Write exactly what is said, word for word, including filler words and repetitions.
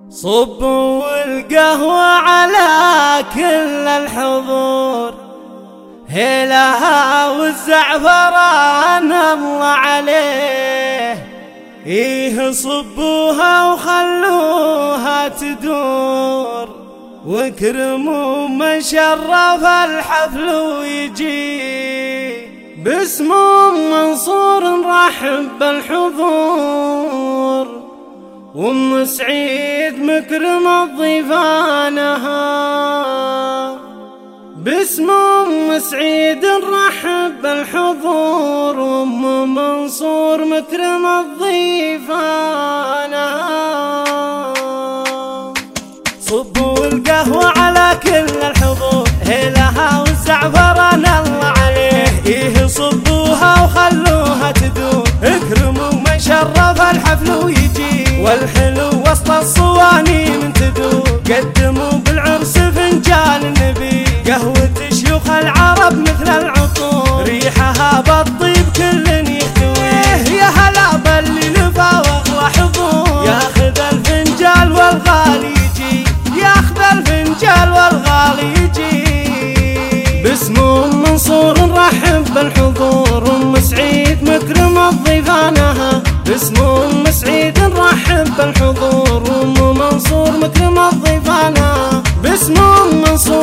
صبوا القهوة على كل الحضور، هيلها والزعفران الله عليه. إيه صبوها وخلوها تدور، واكرموا من شرف الحفل ويجي. باسم منصور نرحب بالحضور، وام سعيد مكرمة ضيفانها. باسم ام سعيد نرحب بالحضور، وام منصور مكرمة ضيفانها. صبوا القهوة على كل الحضور، هيلها والزعفران الله عليه. إيه صبوها وخلوها تدور، اكرموا من شرف الحفل ويجي. والحلو وسط الصواني من تدور، قدموا بالعرس فنجان النبي. قهوة شيوخ العرب مثل العطور، ريحها بالطيب كل يهتويه. يا هلا باللي لفا واغلى حضور، ياخذ الفنجال والغالي يجي، ياخذ الفنجال والغالي يجي. باسم ام منصور نرحب بالحضور، ام سعيد مكرمة ضيفانها. باسم ام سعيد نرحب بالحضور، ام منصور مكرمة ضيفانها. باسم ام منصور